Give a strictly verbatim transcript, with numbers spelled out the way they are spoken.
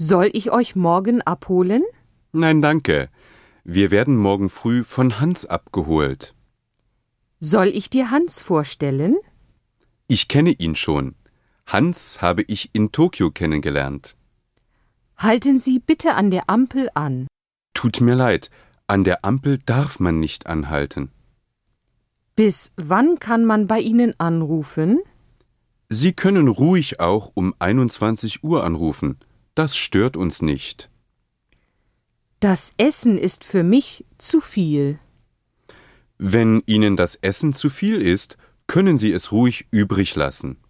Soll ich euch morgen abholen? Nein, danke. Wir werden morgen früh von Hans abgeholt. Soll ich dir Hans vorstellen? Ich kenne ihn schon. Hans habe ich in Tokio kennengelernt. Halten Sie bitte an der Ampel an. Tut mir leid, an der Ampel darf man nicht anhalten. Bis wann kann man bei Ihnen anrufen? Sie können ruhig auch um einundzwanzig Uhr anrufen. Das stört uns nicht. Das Essen ist für mich zu viel. Wenn Ihnen das Essen zu viel ist, können Sie es ruhig übrig lassen.